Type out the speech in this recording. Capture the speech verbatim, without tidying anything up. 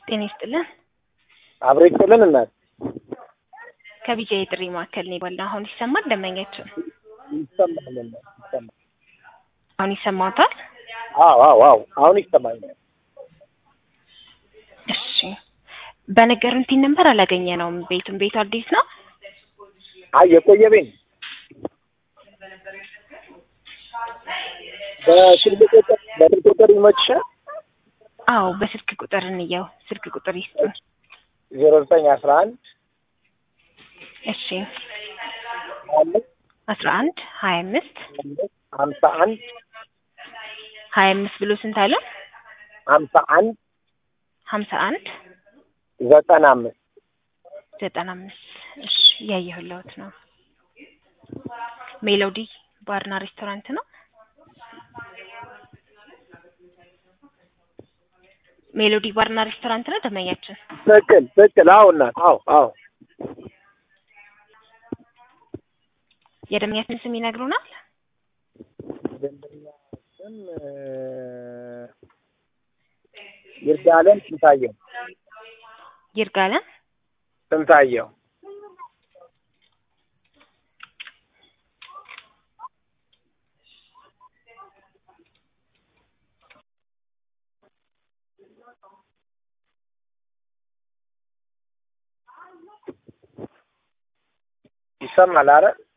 ጤና ይስጥልን። አብሮ ይጥልን እና ከቢጄ ጥሪ ማዕከል ነው ባላ አሁን ይሰማል ደመኛችሁ? ይሰማል እና ይሰማል። አሁን ይሰማታል? አዎ አዎ አዎ አሁን ይሰማኛል። እሺ በነገሩን ቲን ነበር አላገኘነውም። ቤቱን ቤቱ አዲስ ነው? አይ የቆየ ቤት በስልክ ቁጥር በስልክ ቁጥር ይመችሻል? አዎ በስልክ ቁጥር እንየው። ስልክ ቁጥር ይስጡን። ዜሮ ዘጠኝ አስራ አንድ እሺ አስራ አንድ ሀያ አምስት ሀምሳ አንድ ሀያ አምስት ብሎ ስንት አለ? ሀምሳ አንድ ሀምሳ አንድ ዘጠና አምስት ዘጠና አምስት እሺ ያየሁልዎት ነው። ሜሎዲ ባርና ሬስቶራንት ነው። ሜሎዲ ባርና ሬስቶራንት ነው ደመኛችን? ትክክል ትክክል። አዎ እናት አዎ አዎ። የደመኛችን ስም ይነግሩናል? ደንበኛ ስም ይርጋለም ስንታየው። ይርጋለም ስንታየው። ይሰማል አይደል?